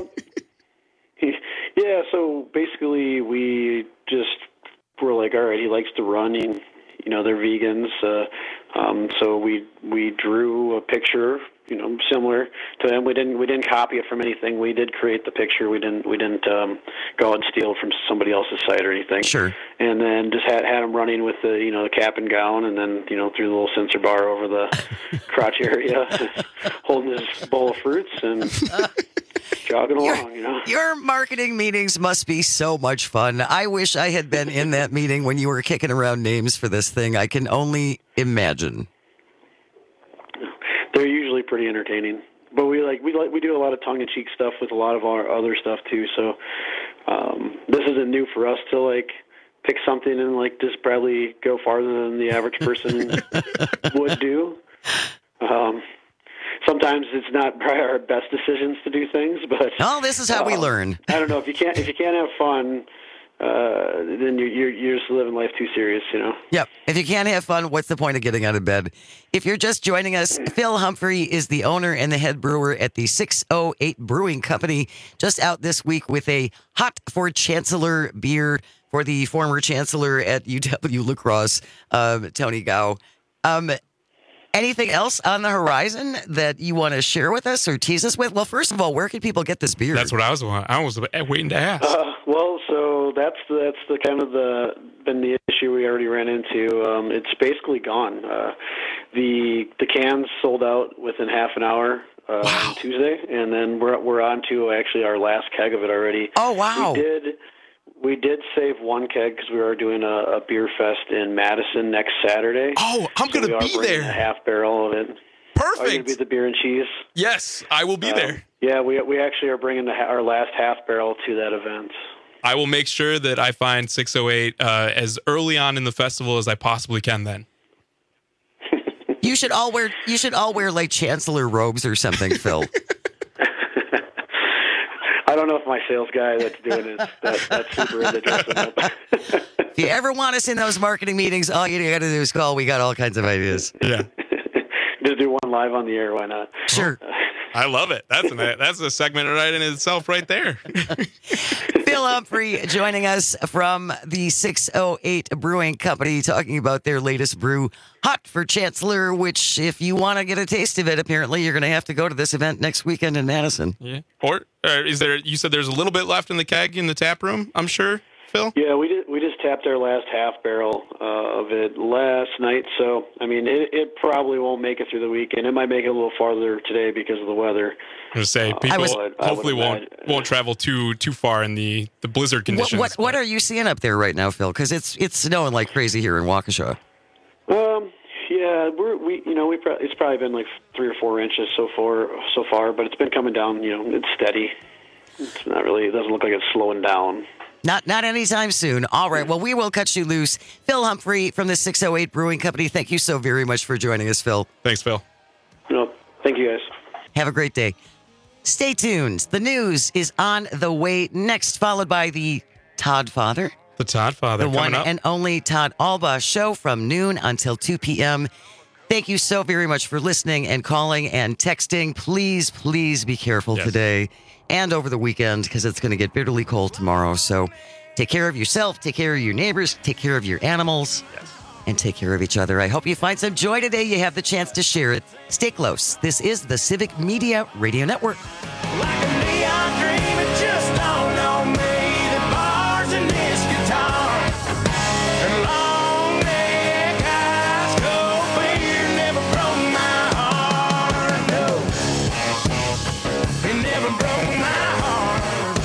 Yeah, so basically we just were like, all right, he likes to run, and, they're vegans. So we drew a picture, similar to them. We didn't copy it from anything. We did create the picture. We didn't go out and steal it from somebody else's site or anything. Sure. And then just had him running with the the cap and gown, and then threw the little sensor bar over the crotch area, holding his bowl of fruits and jogging along. Your marketing meetings must be so much fun. I wish I had been in that meeting when you were kicking around names for this thing. I can only imagine. They're usually pretty entertaining, but we do a lot of tongue-in-cheek stuff with a lot of our other stuff too. So this isn't new for us to pick something and just probably go farther than the average person would do. Sometimes it's not probably our best decisions to do things, but this is how we learn. I don't know, if you can't have fun, then you're just living life too serious, Yep. If you can't have fun, what's the point of getting out of bed? If you're just joining us, Phil Humphrey is the owner and the head brewer at the 608 Brewing Company, just out this week with a Hot for Chancellor beer for the former chancellor at UW La Crosse, Tony Gao. Anything else on the horizon that you want to share with us or tease us with? Well, first of all, where can people get this beer? That's what I was waiting to ask. So that's the kind of been the issue we already ran into. It's basically gone. The cans sold out within half an hour on Tuesday, and then we're on to actually our last keg of it already. Oh wow! We did save one keg because we are doing a beer fest in Madison next Saturday. Oh, I'm going to be there. A half barrel of it. Perfect. Are you going to be the beer and cheese? Yes, I will be there. Yeah, we actually are bringing our last half barrel to that event. I will make sure that I find 608 as early on in the festival as I possibly can. Then you should all wear like chancellor robes or something, Phil. I don't know if my sales guy that's doing it that's super into dressing up. If you ever want us in those marketing meetings, all you got to do is call. We got all kinds of ideas. Yeah. Just do one live on the air. Why not? Sure. I love it. That's a segment right in itself right there. Phil Humphrey joining us from the 608 Brewing Company, talking about their latest brew, Hot for Chancellor, which if you want to get a taste of it, apparently you're going to have to go to this event next weekend in Madison. Yeah. Or is there, you said there's a little bit left in the keg in the tap room, I'm sure, Phil? Yeah, we just tapped our last half barrel of it last night. So, I mean, it probably won't make it through the weekend. It might make it a little farther today because of the weather. I was going to say, people hopefully won't travel too far in the blizzard conditions. What are you seeing up there right now, Phil? Because it's snowing like crazy here in Waukesha. Yeah, it's probably been like 3 or 4 inches so far, but it's been coming down. It's steady. It's not really. It doesn't look like it's slowing down. Not anytime soon. All right. Well, we will cut you loose. Phil Humphrey from the 608 Brewing Company. Thank you so very much for joining us, Phil. Thanks, Phil. No, thank you, guys. Have a great day. Stay tuned. The news is on the way next, followed by the Todd Father. The Todd Father. The one and only Todd Alba show from noon until 2 p.m. Thank you so very much for listening and calling and texting. Please, please be careful today and over the weekend because it's going to get bitterly cold tomorrow. So take care of yourself, take care of your neighbors, take care of your animals, and take care of each other. I hope you find some joy today. You have the chance to share it. Stay close. This is the Civic Media Radio Network. Like a neon dream, it just dawned on me. The bars in this guitar and long neck ice cold beer never broke my heart. No, it never broke my heart.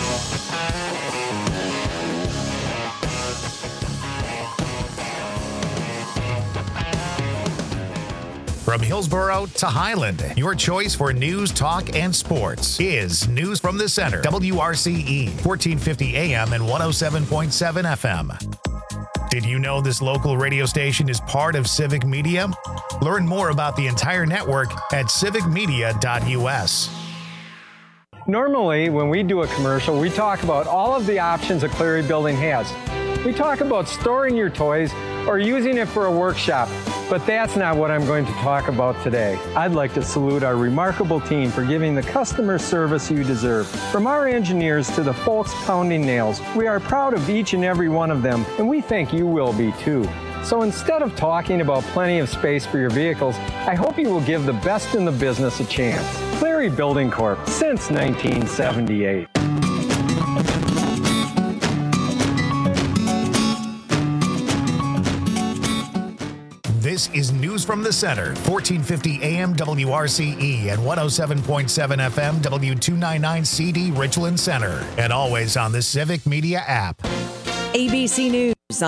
From Hillsborough to Highland, your choice for news, talk, and sports is News from the Center. WRCE, 1450 AM and 107.7 FM. Did you know this local radio station is part of Civic Media? Learn more about the entire network at civicmedia.us. Normally, when we do a commercial, we talk about all of the options a Cleary building has. We talk about storing your toys or using it for a workshop. But that's not what I'm going to talk about today. I'd like to salute our remarkable team for giving the customer service you deserve. From our engineers to the folks pounding nails, we are proud of each and every one of them, and we think you will be too. So instead of talking about plenty of space for your vehicles, I hope you will give the best in the business a chance. Cleary Building Corp. Since 1978. This is News from the Center, 1450 AM WRCE and 107.7 FM W299CD Richland Center, and always on the Civic Media app. ABC News.